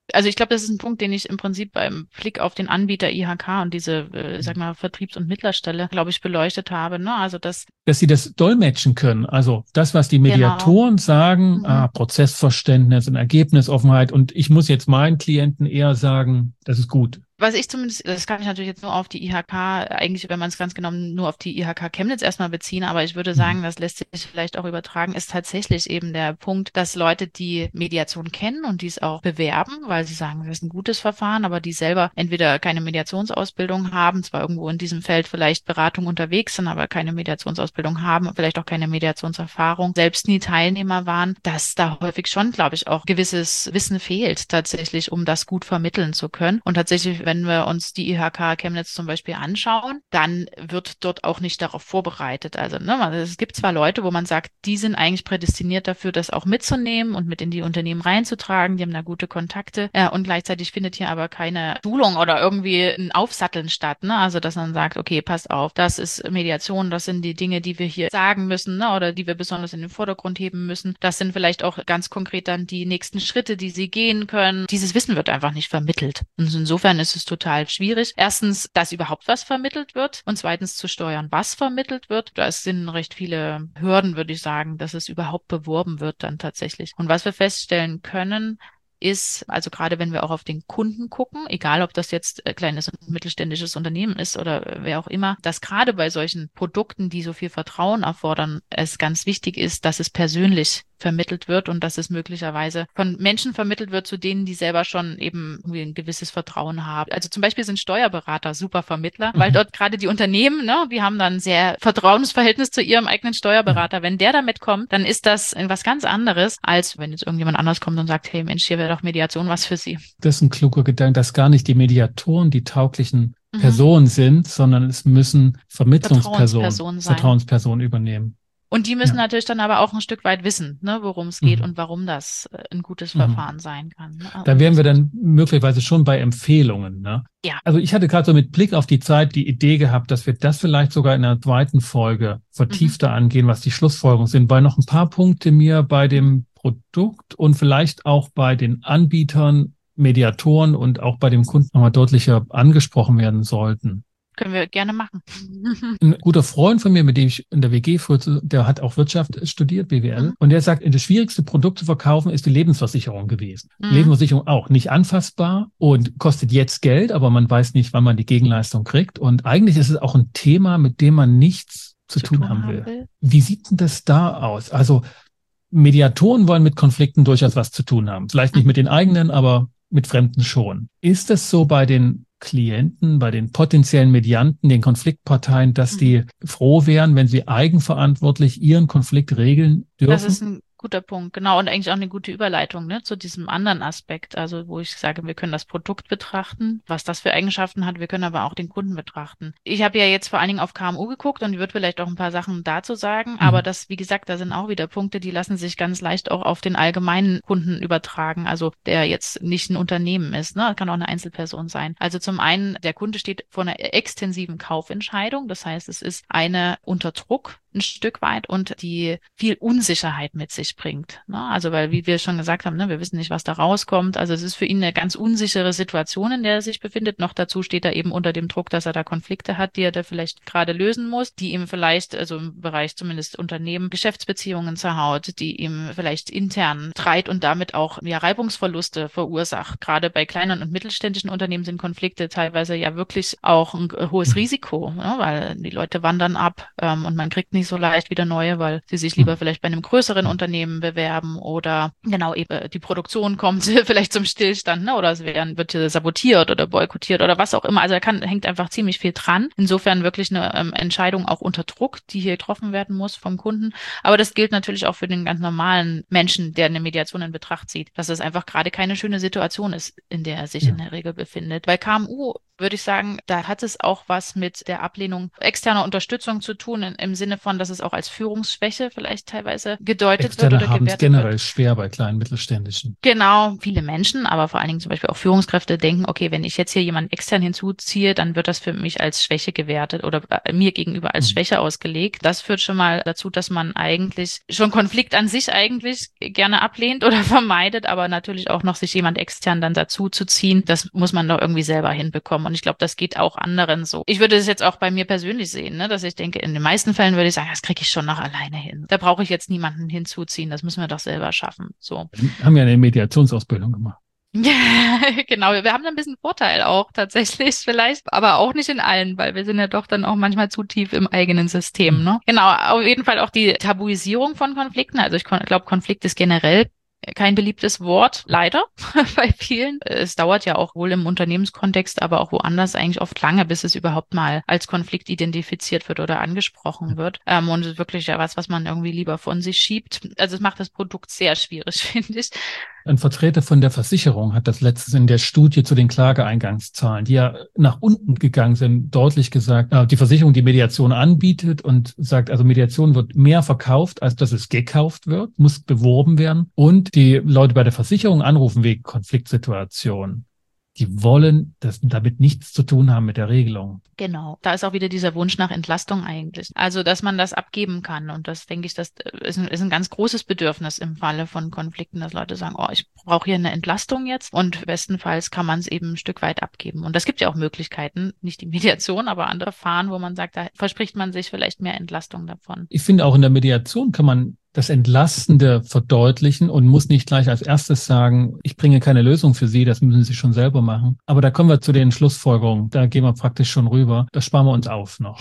Also ich glaube, das ist ein Punkt, den ich im Prinzip beim Blick auf den Anbieter I H K und diese, äh, sag mal, Vertriebs- und Mittlerstelle, glaube ich, beleuchtet habe. Ne? Also das, dass sie das dolmetschen können. Also das, was die genau. Mediatoren sagen, Mhm. ah, Prozessverständnis und Ergebnisoffenheit. Und ich muss jetzt meinen Klienten eher sagen, das ist gut. Was ich zumindest, das kann ich natürlich jetzt nur auf die I H K, eigentlich, wenn man es ganz genommen nur auf die I H K Chemnitz erstmal beziehen, aber ich würde sagen, das lässt sich vielleicht auch übertragen, ist tatsächlich eben der Punkt, dass Leute, die Mediation kennen und dies auch bewerben, weil sie sagen, das ist ein gutes Verfahren, aber die selber entweder keine Mediationsausbildung haben, zwar irgendwo in diesem Feld vielleicht Beratung unterwegs sind, aber keine Mediationsausbildung haben, vielleicht auch keine Mediationserfahrung, selbst nie Teilnehmer waren, dass da häufig schon, glaube ich, auch gewisses Wissen fehlt tatsächlich, um das gut vermitteln zu können. Und tatsächlich, wenn wir uns die I H K Chemnitz zum Beispiel anschauen, dann wird dort auch nicht darauf vorbereitet. Also ne, es gibt zwar Leute, wo man sagt, die sind eigentlich prädestiniert dafür, das auch mitzunehmen und mit in die Unternehmen reinzutragen, die haben da gute Kontakte äh, und gleichzeitig findet hier aber keine Schulung oder irgendwie ein Aufsatteln statt. Ne? Also dass man sagt, okay, passt auf, das ist Mediation, das sind die Dinge, die wir hier sagen müssen, ne? Oder die wir besonders in den Vordergrund heben müssen. Das sind vielleicht auch ganz konkret dann die nächsten Schritte, die sie gehen können. Dieses Wissen wird einfach nicht vermittelt. Und insofern ist es total schwierig. Erstens, dass überhaupt was vermittelt wird und zweitens zu steuern, was vermittelt wird. Da sind recht viele Hürden, würde ich sagen, dass es überhaupt beworben wird dann tatsächlich. Und was wir feststellen können, ist, also gerade wenn wir auch auf den Kunden gucken, egal ob das jetzt ein kleines und mittelständisches Unternehmen ist oder wer auch immer, dass gerade bei solchen Produkten, die so viel Vertrauen erfordern, es ganz wichtig ist, dass es persönlich vermittelt wird und dass es möglicherweise von Menschen vermittelt wird, zu denen die selber schon eben irgendwie ein gewisses Vertrauen haben. Also zum Beispiel sind Steuerberater super Vermittler, mhm. weil dort gerade die Unternehmen, ne, die haben dann sehr Vertrauensverhältnis zu ihrem eigenen Steuerberater. Ja. Wenn der damit kommt, dann ist das was ganz anderes, als wenn jetzt irgendjemand anders kommt und sagt, hey Mensch, hier wäre doch Mediation was für Sie. Das ist ein kluger Gedanke, dass gar nicht die Mediatoren die tauglichen mhm. Personen sind, sondern es müssen Vermittlungspersonen, Vertrauenspersonen, Vertrauenspersonen übernehmen. Und die müssen ja. natürlich dann aber auch ein Stück weit wissen, ne, worum es geht mhm. und warum das ein gutes mhm. Verfahren sein kann. Ne? Da wären wir dann möglicherweise schon bei Empfehlungen. Ne? Ja. Also ich hatte gerade so mit Blick auf die Zeit die Idee gehabt, dass wir das vielleicht sogar in der zweiten Folge vertiefter mhm. angehen, was die Schlussfolgerungen sind, weil noch ein paar Punkte mir bei dem Produkt und vielleicht auch bei den Anbietern, Mediatoren und auch bei dem Kunden nochmal deutlicher angesprochen werden sollten. Können wir gerne machen. Ein guter Freund von mir, mit dem ich in der W G früher, der hat auch Wirtschaft studiert, B W L, mhm. und der sagt, das schwierigste Produkt zu verkaufen ist die Lebensversicherung gewesen. Mhm. Lebensversicherung auch nicht anfassbar und kostet jetzt Geld, aber man weiß nicht, wann man die Gegenleistung kriegt. Und eigentlich ist es auch ein Thema, mit dem man nichts zu, zu tun, tun haben will. will. Wie sieht denn das da aus? Also Mediatoren wollen mit Konflikten durchaus was zu tun haben. Vielleicht nicht mit den eigenen, aber mit Fremden schon. Ist das so bei den Klienten, bei den potenziellen Medianten, den Konfliktparteien, dass mhm. die froh wären, wenn sie eigenverantwortlich ihren Konflikt regeln dürfen? Das ist ein guter Punkt, genau. Und eigentlich auch eine gute Überleitung, ne, zu diesem anderen Aspekt. Also, wo ich sage, wir können das Produkt betrachten, was das für Eigenschaften hat. Wir können aber auch den Kunden betrachten. Ich habe ja jetzt vor allen Dingen auf K M U geguckt und würde vielleicht auch ein paar Sachen dazu sagen. Mhm. Aber das, wie gesagt, da sind auch wieder Punkte, die lassen sich ganz leicht auch auf den allgemeinen Kunden übertragen. Also, der jetzt nicht ein Unternehmen ist, ne, kann auch eine Einzelperson sein. Also, zum einen, der Kunde steht vor einer extensiven Kaufentscheidung. Das heißt, es ist eine unter Druck ein Stück weit und die viel Unsicherheit mit sich bringt. Ne? Also weil, wie wir schon gesagt haben, ne, wir wissen nicht, was da rauskommt. Also es ist für ihn eine ganz unsichere Situation, in der er sich befindet. Noch dazu steht er eben unter dem Druck, dass er da Konflikte hat, die er da vielleicht gerade lösen muss, die ihm vielleicht, also im Bereich zumindest Unternehmen, Geschäftsbeziehungen zerhaut, die ihm vielleicht intern Streit und damit auch ja, Reibungsverluste verursacht. Gerade bei kleinen und mittelständischen Unternehmen sind Konflikte teilweise ja wirklich auch ein hohes Risiko, ne? Weil die Leute wandern ab ähm, und man kriegt nicht so leicht wieder neue, weil sie sich lieber vielleicht bei einem größeren Unternehmen bewerben oder genau eben die Produktion kommt vielleicht zum Stillstand, ne? Oder es werden, wird sabotiert oder boykottiert oder was auch immer. Also da kann, hängt einfach ziemlich viel dran. Insofern wirklich eine ähm, Entscheidung auch unter Druck, die hier getroffen werden muss vom Kunden. Aber das gilt natürlich auch für den ganz normalen Menschen, der eine Mediation in Betracht zieht, dass es einfach gerade keine schöne Situation ist, in der er sich ja. in der Regel befindet. Bei K M U würde ich sagen, da hat es auch was mit der Ablehnung externer Unterstützung zu tun, in, im Sinne von, dass es auch als Führungsschwäche vielleicht teilweise gedeutet Externe wird oder haben es gewertet generell wird. schwer bei kleinen Mittelständischen. Genau, viele Menschen, aber vor allen Dingen zum Beispiel auch Führungskräfte denken, okay, wenn ich jetzt hier jemanden extern hinzuziehe, dann wird das für mich als Schwäche gewertet oder äh, mir gegenüber als Mhm. Schwäche ausgelegt. Das führt schon mal dazu, dass man eigentlich schon Konflikt an sich eigentlich gerne ablehnt oder vermeidet, aber natürlich auch noch sich jemand extern dann dazu zu ziehen, das muss man doch irgendwie selber hinbekommen. Und ich glaube, das geht auch anderen so. Ich würde es jetzt auch bei mir persönlich sehen, ne, dass ich denke, in den meisten Fällen würde ich sagen, das kriege ich schon noch alleine hin. Da brauche ich jetzt niemanden hinzuziehen, das müssen wir doch selber schaffen. So. Wir haben ja eine Mediationsausbildung gemacht. Ja, genau. Wir haben da ein bisschen Vorteil auch tatsächlich vielleicht, aber auch nicht in allen, weil wir sind ja doch dann auch manchmal zu tief im eigenen System, ne? Genau, auf jeden Fall auch die Tabuisierung von Konflikten. Also ich glaube, Konflikt ist generell kein beliebtes Wort, leider, bei vielen. Es dauert ja auch wohl im Unternehmenskontext, aber auch woanders eigentlich oft lange, bis es überhaupt mal als Konflikt identifiziert wird oder angesprochen wird. Ähm, und es ist wirklich ja was, was man irgendwie lieber von sich schiebt. Also es macht das Produkt sehr schwierig, finde ich. Ein Vertreter von der Versicherung hat das letztes in der Studie zu den Klageeingangszahlen, die ja nach unten gegangen sind, deutlich gesagt, äh, die Versicherung, die Mediation anbietet und sagt, also Mediation wird mehr verkauft, als dass es gekauft wird, muss beworben werden. Und die Leute bei der Versicherung anrufen wegen Konfliktsituationen. Die wollen das damit nichts zu tun haben mit der Regelung. Genau. Da ist auch wieder dieser Wunsch nach Entlastung eigentlich. Also, dass man das abgeben kann. Und das, denke ich, das ist ein, ist ein ganz großes Bedürfnis im Falle von Konflikten, dass Leute sagen, oh, ich brauche hier eine Entlastung jetzt. Und bestenfalls kann man es eben ein Stück weit abgeben. Und das gibt ja auch Möglichkeiten, nicht die Mediation, aber andere Verfahren, wo man sagt, da verspricht man sich vielleicht mehr Entlastung davon. Ich finde, auch in der Mediation kann man das Entlastende verdeutlichen und muss nicht gleich als erstes sagen, ich bringe keine Lösung für Sie, das müssen Sie schon selber machen. Aber da kommen wir zu den Schlussfolgerungen, da gehen wir praktisch schon rüber. Das sparen wir uns auf noch.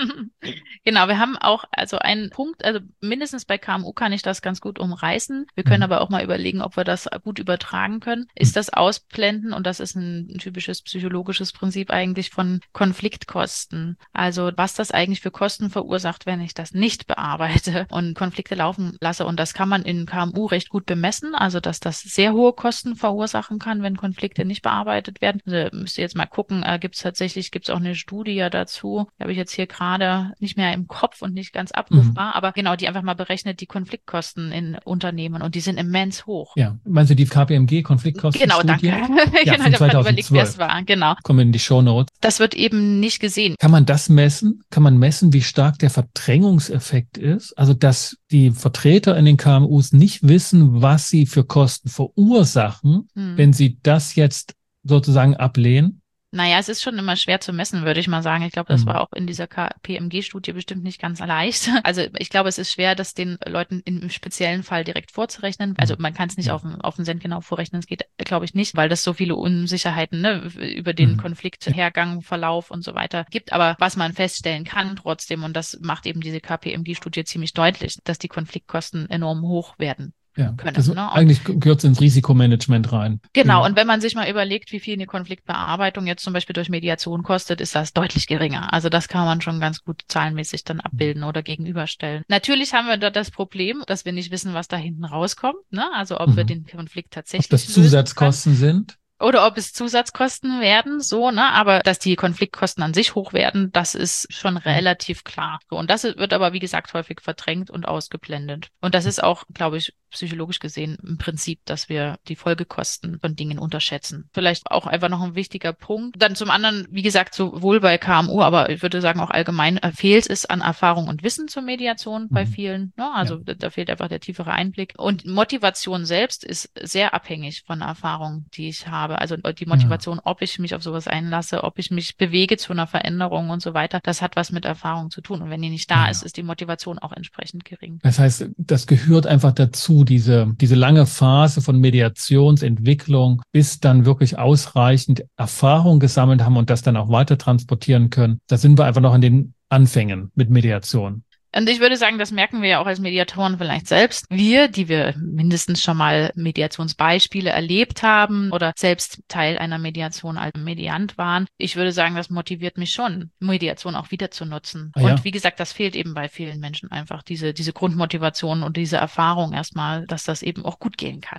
Genau, wir haben auch also einen Punkt, also mindestens bei K M U kann ich das ganz gut umreißen. Wir können mhm. aber auch mal überlegen, ob wir das gut übertragen können. Ist das Ausblenden, und das ist ein typisches psychologisches Prinzip eigentlich, von Konfliktkosten. Also was das eigentlich für Kosten verursacht, wenn ich das nicht bearbeite und Konflikte laufen lasse. Und das kann man in K M U recht gut bemessen, also dass das sehr hohe Kosten verursachen kann, wenn Konflikte nicht bearbeitet werden. Also müsst ihr jetzt mal gucken, äh, gibt es tatsächlich, gibt es auch eine Studie dazu, die habe ich jetzt hier gerade nicht mehr im Kopf und nicht ganz abrufbar, mhm. aber genau, die einfach mal berechnet die Konfliktkosten in Unternehmen, und die sind immens hoch. Ja, meinst du die K P M G-Konfliktkosten? Genau, danke. Ja, genau, ich habe gerade überlegt, wer es war. Genau. Kommen in die Shownotes. Das wird eben nicht gesehen. Kann man das messen? Kann man messen, wie stark der Verdrängungseffekt ist? Also, dass die Vertreter in den K M Us nicht wissen, was sie für Kosten verursachen, hm. wenn sie das jetzt sozusagen ablehnen? Naja, es ist schon immer schwer zu messen, würde ich mal sagen. Ich glaube, das mhm. war auch in dieser K P M G-Studie bestimmt nicht ganz leicht. Also ich glaube, es ist schwer, das den Leuten im speziellen Fall direkt vorzurechnen. Also man kann es nicht ja. auf den, auf den Cent genau vorrechnen. Das geht, glaube ich, nicht, weil das so viele Unsicherheiten, ne, über den mhm. Konflikthergang, Verlauf und so weiter gibt. Aber was man feststellen kann trotzdem, und das macht eben diese K P M G-Studie ziemlich deutlich, dass die Konfliktkosten enorm hoch werden. Ja, können, das ne? Eigentlich gehört es ins Risikomanagement rein. Genau, ja. Und wenn man sich mal überlegt, wie viel eine Konfliktbearbeitung jetzt zum Beispiel durch Mediation kostet, ist das deutlich geringer. Also das kann man schon ganz gut zahlenmäßig dann abbilden mhm. oder gegenüberstellen. Natürlich haben wir da das Problem, dass wir nicht wissen, was da hinten rauskommt, ne? Also ob mhm. wir den Konflikt tatsächlich ob das Zusatzkosten sind. Oder ob es Zusatzkosten werden, so, ne? Aber dass die Konfliktkosten an sich hoch werden, das ist schon relativ klar. So, und das wird aber, wie gesagt, häufig verdrängt und ausgeblendet. Und das ist auch, glaube ich, psychologisch gesehen im Prinzip, dass wir die Folgekosten von Dingen unterschätzen. Vielleicht auch einfach noch ein wichtiger Punkt. Dann zum anderen, wie gesagt, sowohl bei K M U, aber ich würde sagen auch allgemein, fehlt es an Erfahrung und Wissen zur Mediation bei vielen. Ne? Also ja. da fehlt einfach der tiefere Einblick. Und Motivation selbst ist sehr abhängig von Erfahrung, die ich habe. Also die Motivation, ja. ob ich mich auf sowas einlasse, ob ich mich bewege zu einer Veränderung und so weiter, das hat was mit Erfahrung zu tun. Und wenn die nicht da ja. ist, ist die Motivation auch entsprechend gering. Das heißt, das gehört einfach dazu, diese, diese lange Phase von Mediationsentwicklung, bis dann wirklich ausreichend Erfahrung gesammelt haben und das dann auch weiter transportieren können. Da sind wir einfach noch an den Anfängen mit Mediation. Und ich würde sagen, das merken wir ja auch als Mediatoren vielleicht selbst. Wir, die wir mindestens schon mal Mediationsbeispiele erlebt haben oder selbst Teil einer Mediation als Mediant waren, ich würde sagen, das motiviert mich schon, Mediation auch wieder zu nutzen. Ah, ja. Und wie gesagt, das fehlt eben bei vielen Menschen einfach, diese, diese Grundmotivation und diese Erfahrung erstmal, dass das eben auch gut gehen kann.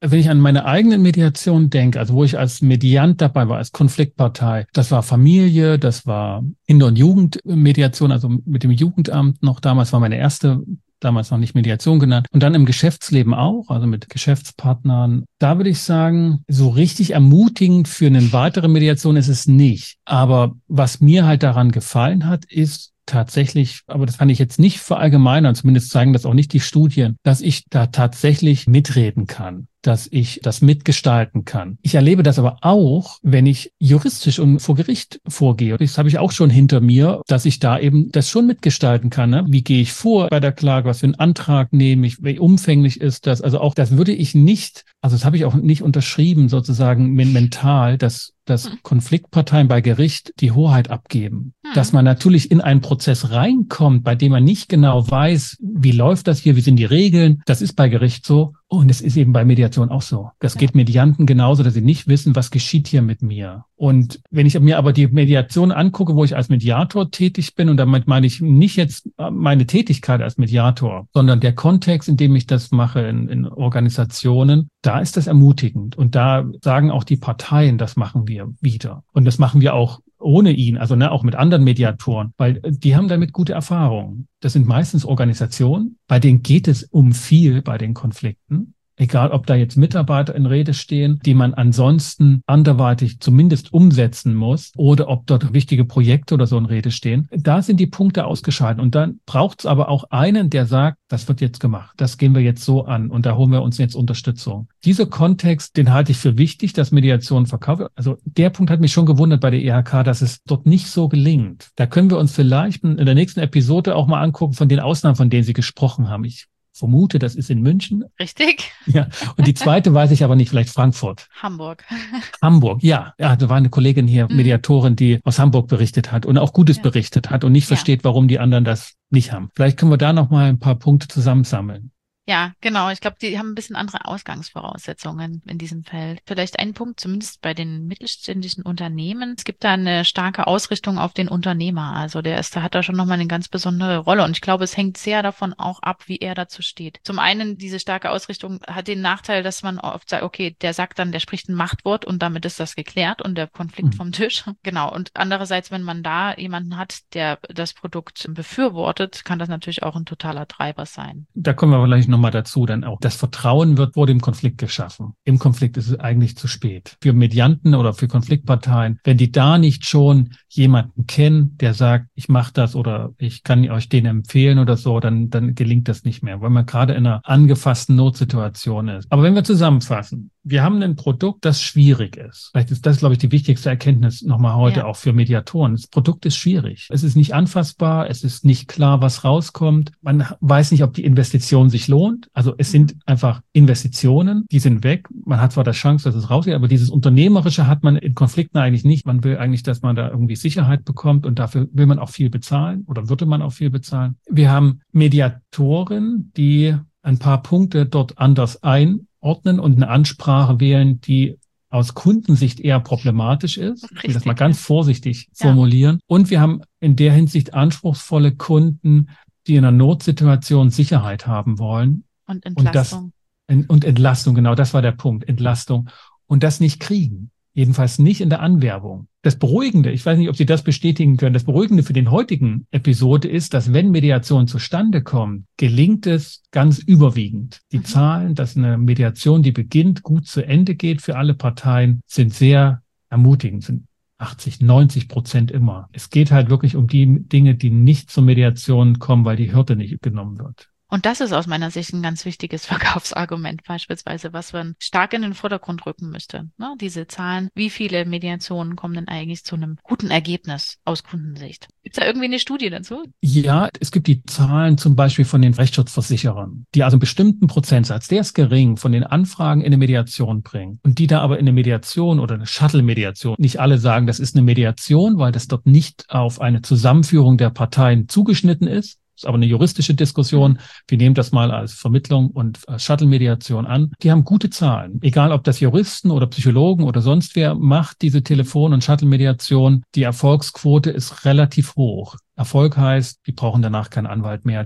Wenn ich an meine eigene Mediation denke, also wo ich als Mediant dabei war, als Konfliktpartei, das war Familie, das war Kinder- und Jugendmediation, also mit dem Jugendamt noch damals war meine erste, damals noch nicht Mediation genannt. Und dann im Geschäftsleben auch, also mit Geschäftspartnern. Da würde ich sagen, so richtig ermutigend für eine weitere Mediation ist es nicht. Aber was mir halt daran gefallen hat, ist, tatsächlich, aber das kann ich jetzt nicht verallgemeinern, zumindest zeigen das auch nicht die Studien, dass ich da tatsächlich mitreden kann, dass ich das mitgestalten kann. Ich erlebe das aber auch, wenn ich juristisch und vor Gericht vorgehe. Das habe ich auch schon hinter mir, dass ich da eben das schon mitgestalten kann. Ne? Wie gehe ich vor bei der Klage? Was für einen Antrag nehme ich? Wie umfänglich ist das? Also auch das würde ich nicht, also das habe ich auch nicht unterschrieben sozusagen mental, dass dass Konfliktparteien bei Gericht die Hoheit abgeben. Hm. Dass man natürlich in einen Prozess reinkommt, bei dem man nicht genau weiß, wie läuft das hier, wie sind die Regeln. Das ist bei Gericht so. Und es ist eben bei Mediation auch so. Das geht Medianten genauso, dass sie nicht wissen, was geschieht hier mit mir. Und wenn ich mir aber die Mediation angucke, wo ich als Mediator tätig bin, und damit meine ich nicht jetzt meine Tätigkeit als Mediator, sondern der Kontext, in dem ich das mache in, in Organisationen, da ist das ermutigend. Und da sagen auch die Parteien, das machen wir wieder. Und das machen wir auch ohne ihn, also ne, auch mit anderen Mediatoren, weil die haben damit gute Erfahrungen. Das sind meistens Organisationen, bei denen geht es um viel bei den Konflikten. Egal, ob da jetzt Mitarbeiter in Rede stehen, die man ansonsten anderweitig zumindest umsetzen muss, oder ob dort wichtige Projekte oder so in Rede stehen. Da sind die Punkte ausgeschaltet. Und dann braucht es aber auch einen, der sagt, das wird jetzt gemacht. Das gehen wir jetzt so an und da holen wir uns jetzt Unterstützung. Dieser Kontext, den halte ich für wichtig, dass Mediation verkauft. Also der Punkt hat mich schon gewundert bei der E H K, dass es dort nicht so gelingt. Da können wir uns vielleicht in der nächsten Episode auch mal angucken von den Ausnahmen, von denen Sie gesprochen haben. Ich vermute, das ist in München. Richtig. Ja. Und die zweite weiß ich aber nicht, vielleicht Frankfurt. Hamburg. Hamburg, ja. Ja, da war eine Kollegin hier, mhm. Mediatorin, die aus Hamburg berichtet hat und auch Gutes ja. berichtet hat und nicht ja. versteht, warum die anderen das nicht haben. Vielleicht können wir da noch mal ein paar Punkte zusammensammeln. Ja, genau. Ich glaube, die haben ein bisschen andere Ausgangsvoraussetzungen in diesem Feld. Vielleicht ein Punkt, zumindest bei den mittelständischen Unternehmen. Es gibt da eine starke Ausrichtung auf den Unternehmer. Also der ist, da hat da schon nochmal eine ganz besondere Rolle. Und ich glaube, es hängt sehr davon auch ab, wie er dazu steht. Zum einen, diese starke Ausrichtung hat den Nachteil, dass man oft sagt, okay, der sagt dann, der spricht ein Machtwort und damit ist das geklärt und der Konflikt mhm. vom Tisch. Genau. Und andererseits, wenn man da jemanden hat, der das Produkt befürwortet, kann das natürlich auch ein totaler Treiber sein. Da kommen wir vielleicht nochmal dazu, dann auch das Vertrauen wird vor dem Konflikt geschaffen. Im Konflikt ist es eigentlich zu spät. Für Medianten oder für Konfliktparteien, wenn die da nicht schon jemanden kennen, der sagt, ich mache das oder ich kann euch den empfehlen oder so, dann, dann gelingt das nicht mehr, weil man gerade in einer angefassten Notsituation ist. Aber wenn wir zusammenfassen, wir haben ein Produkt, das schwierig ist. Vielleicht ist das, glaube ich, die wichtigste Erkenntnis nochmal heute ja. auch für Mediatoren. Das Produkt ist schwierig. Es ist nicht anfassbar. Es ist nicht klar, was rauskommt. Man weiß nicht, ob die Investition sich lohnt. Also es sind einfach Investitionen, die sind weg. Man hat zwar die Chance, dass es rausgeht, aber dieses Unternehmerische hat man in Konflikten eigentlich nicht. Man will eigentlich, dass man da irgendwie Sicherheit bekommt und dafür will man auch viel bezahlen oder würde man auch viel bezahlen. Wir haben Mediatoren, die ein paar Punkte dort anders einordnen und eine Ansprache wählen, die aus Kundensicht eher problematisch ist. Richtig, ich will das mal ganz vorsichtig ja. formulieren. Und wir haben in der Hinsicht anspruchsvolle Kunden, die in einer Notsituation Sicherheit haben wollen. Und Entlastung. Und, das, und Entlastung, genau, das war der Punkt, Entlastung. Und das nicht kriegen. Jedenfalls nicht in der Anwerbung. Das Beruhigende, ich weiß nicht, ob Sie das bestätigen können, das Beruhigende für den heutigen Episode ist, dass wenn Mediation zustande kommt, gelingt es ganz überwiegend. Die mhm. Zahlen, dass eine Mediation, die beginnt, gut zu Ende geht für alle Parteien, sind sehr ermutigend, sind achtzig, neunzig Prozent immer. Es geht halt wirklich um die Dinge, die nicht zur Mediation kommen, weil die Hürde nicht genommen wird. Und das ist aus meiner Sicht ein ganz wichtiges Verkaufsargument beispielsweise, was man stark in den Vordergrund rücken müsste. Ne? Diese Zahlen, wie viele Mediationen kommen denn eigentlich zu einem guten Ergebnis aus Kundensicht? Gibt es da irgendwie eine Studie dazu? Ja, es gibt die Zahlen zum Beispiel von den Rechtsschutzversicherern, die also einen bestimmten Prozentsatz, der ist gering, von den Anfragen in eine Mediation bringen. Und die da aber in eine Mediation oder eine Shuttle-Mediation, nicht alle sagen, das ist eine Mediation, weil das dort nicht auf eine Zusammenführung der Parteien zugeschnitten ist. Das ist aber eine juristische Diskussion. Wir nehmen das mal als Vermittlung und als Shuttle-Mediation an. Die haben gute Zahlen. Egal, ob das Juristen oder Psychologen oder sonst wer macht, diese Telefon- und Shuttle-Mediation. Die Erfolgsquote ist relativ hoch. Erfolg heißt, die brauchen danach keinen Anwalt mehr. Die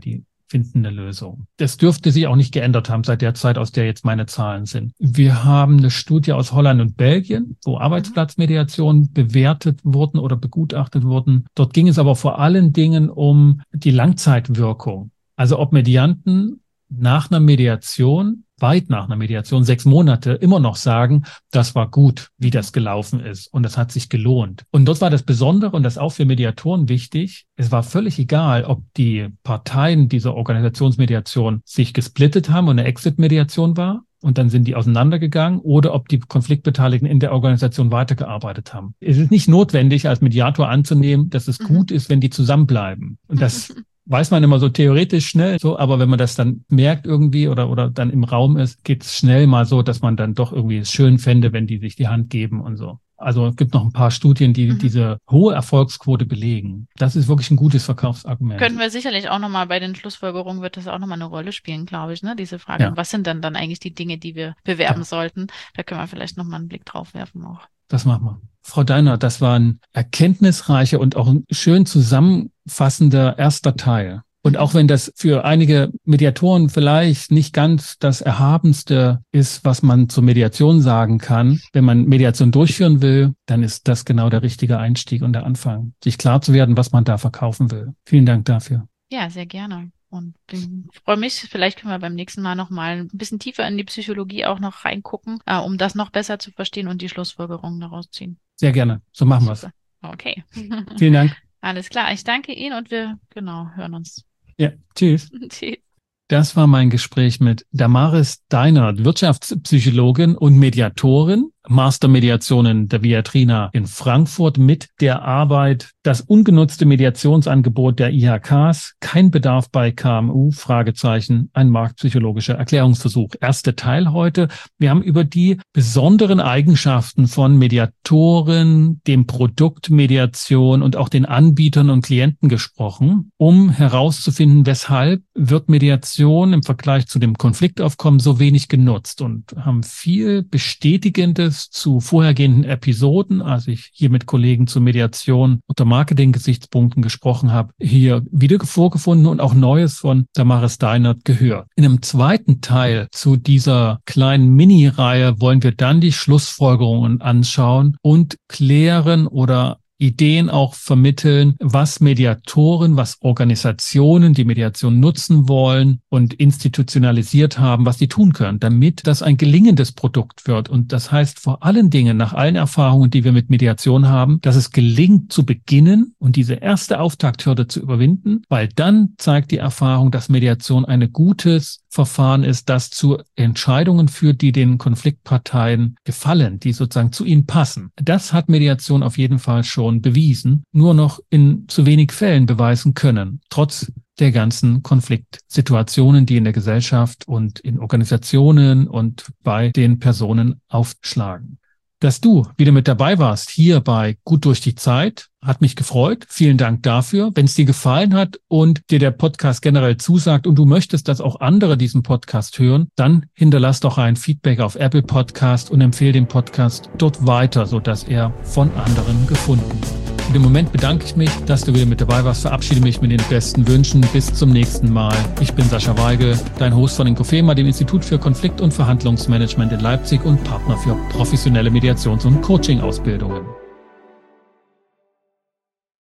finden eine Lösung. Das dürfte sich auch nicht geändert haben seit der Zeit, aus der jetzt meine Zahlen sind. Wir haben eine Studie aus Holland und Belgien, wo Arbeitsplatzmediation bewertet wurden oder begutachtet wurden. Dort ging es aber vor allen Dingen um die Langzeitwirkung. Also ob Medianten nach einer Mediation, weit nach einer Mediation, sechs Monate, immer noch sagen, das war gut, wie das gelaufen ist und das hat sich gelohnt. Und dort war das Besondere und das auch für Mediatoren wichtig, es war völlig egal, ob die Parteien dieser Organisationsmediation sich gesplittet haben und eine Exit-Mediation war und dann sind die auseinandergegangen oder ob die Konfliktbeteiligten in der Organisation weitergearbeitet haben. Es ist nicht notwendig, als Mediator anzunehmen, dass es mhm. gut ist, wenn die zusammenbleiben. Und das weiß man immer so theoretisch schnell, so, aber wenn man das dann merkt irgendwie oder oder dann im Raum ist, geht es schnell mal so, dass man dann doch irgendwie es schön fände, wenn die sich die Hand geben und so. Also es gibt noch ein paar Studien, die mhm. diese hohe Erfolgsquote belegen. Das ist wirklich ein gutes Verkaufsargument. Können wir sicherlich auch nochmal bei den Schlussfolgerungen, wird das auch nochmal eine Rolle spielen, glaube ich, ne? Diese Frage, ja. Was sind denn dann eigentlich die Dinge, die wir bewerben ja. sollten? Da können wir vielleicht nochmal einen Blick drauf werfen auch. Das machen wir. Frau Deinert, das war ein erkenntnisreicher und auch ein schön zusammenfassender erster Teil. Und auch wenn das für einige Mediatoren vielleicht nicht ganz das Erhabenste ist, was man zur Mediation sagen kann, wenn man Mediation durchführen will, dann ist das genau der richtige Einstieg und der Anfang, sich klar zu werden, was man da verkaufen will. Vielen Dank dafür. Ja, sehr gerne. Und ich freue mich, vielleicht können wir beim nächsten Mal noch mal ein bisschen tiefer in die Psychologie auch noch reingucken, äh, um das noch besser zu verstehen und die Schlussfolgerungen daraus ziehen. Sehr gerne. So machen wir es. Okay. Vielen Dank. Alles klar. Ich danke Ihnen und wir, genau, hören uns. Ja, tschüss. Tschüss. Das war mein Gespräch mit Damaris Deinert, Wirtschaftspsychologin und Mediatorin, Mastermediationen der Viatrina in Frankfurt mit der Arbeit das ungenutzte Mediationsangebot der I H Ks, kein Bedarf bei K M U, Fragezeichen, ein marktpsychologischer Erklärungsversuch. Erster Teil heute. Wir haben über die besonderen Eigenschaften von Mediatoren, dem Produkt Mediation und auch den Anbietern und Klienten gesprochen, um herauszufinden, weshalb wird Mediation im Vergleich zu dem Konfliktaufkommen so wenig genutzt, und haben viel Bestätigendes zu vorhergehenden Episoden, als ich hier mit Kollegen zur Mediation unter Marketing-Gesichtspunkten gesprochen habe, hier wieder vorgefunden und auch Neues von Damaris Deinert gehört. In einem zweiten Teil zu dieser kleinen Mini-Reihe wollen wir dann die Schlussfolgerungen anschauen und klären oder Ideen auch vermitteln, was Mediatoren, was Organisationen, die Mediation nutzen wollen und institutionalisiert haben, was die tun können, damit das ein gelingendes Produkt wird. Und das heißt vor allen Dingen, nach allen Erfahrungen, die wir mit Mediation haben, dass es gelingt zu beginnen und diese erste Auftakthürde zu überwinden, weil dann zeigt die Erfahrung, dass Mediation ein gutes Verfahren ist, das zu Entscheidungen führt, die den Konfliktparteien gefallen, die sozusagen zu ihnen passen. Das hat Mediation auf jeden Fall schon bewiesen, nur noch in zu wenig Fällen beweisen können, trotz der ganzen Konfliktsituationen, die in der Gesellschaft und in Organisationen und bei den Personen aufschlagen. Dass du wieder mit dabei warst hier bei Gut durch die Zeit, hat mich gefreut. Vielen Dank dafür. Wenn es dir gefallen hat und dir der Podcast generell zusagt und du möchtest, dass auch andere diesen Podcast hören, dann hinterlass doch ein Feedback auf Apple Podcast und empfehle den Podcast dort weiter, sodass er von anderen gefunden wird. Und im Moment bedanke ich mich, dass du wieder mit dabei warst, verabschiede mich mit den besten Wünschen. Bis zum nächsten Mal. Ich bin Sascha Weigel, dein Host von Inkofema, dem Institut für Konflikt- und Verhandlungsmanagement in Leipzig und Partner für professionelle Mediations- und Coaching-Ausbildungen.